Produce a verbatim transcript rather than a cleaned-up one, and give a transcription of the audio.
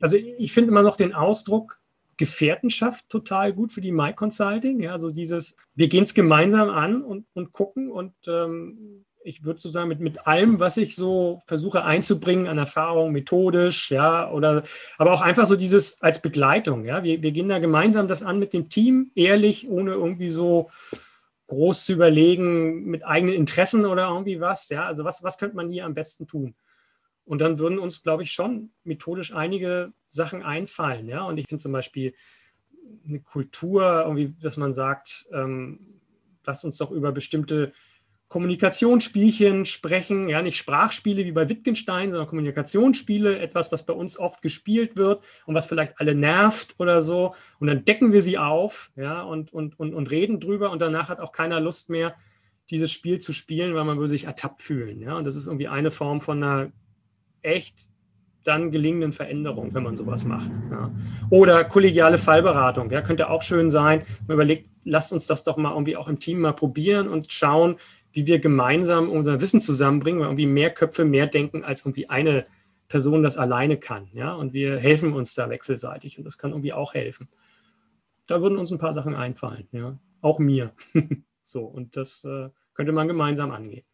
also ich finde immer noch den Ausdruck Gefährtenschaft total gut für die My Consulting. Ja, also dieses, wir gehen es gemeinsam an und, und gucken und ähm, ich würde so sagen, mit, mit allem, was ich so versuche einzubringen an Erfahrung, methodisch, ja, oder aber auch einfach so dieses als Begleitung, ja. Wir, wir gehen da gemeinsam das an mit dem Team, ehrlich, ohne irgendwie so groß zu überlegen, mit eigenen Interessen oder irgendwie was, ja. Also was, was könnte man hier am besten tun? Und dann würden uns, glaube ich, schon methodisch einige Sachen einfallen. Ja? Und ich finde zum Beispiel eine Kultur, irgendwie, dass man sagt, ähm, lass uns doch über bestimmte Kommunikationsspielchen sprechen. Ja, nicht Sprachspiele wie bei Wittgenstein, sondern Kommunikationsspiele, etwas, was bei uns oft gespielt wird und was vielleicht alle nervt oder so. Und dann decken wir sie auf, ja, und, und, und, und reden drüber. Und danach hat auch keiner Lust mehr, dieses Spiel zu spielen, weil man würde sich ertappt fühlen. Ja? Und das ist irgendwie eine Form von einer echt dann gelingenden Veränderung, wenn man sowas macht. Ja. Oder kollegiale Fallberatung, ja, könnte auch schön sein. Man überlegt, lasst uns das doch mal irgendwie auch im Team mal probieren und schauen, wie wir gemeinsam unser Wissen zusammenbringen, weil irgendwie mehr Köpfe mehr denken, als irgendwie eine Person das alleine kann. Ja. Und wir helfen uns da wechselseitig und das kann irgendwie auch helfen. Da würden uns ein paar Sachen einfallen, ja. Auch mir. So, und das äh, könnte man gemeinsam angehen.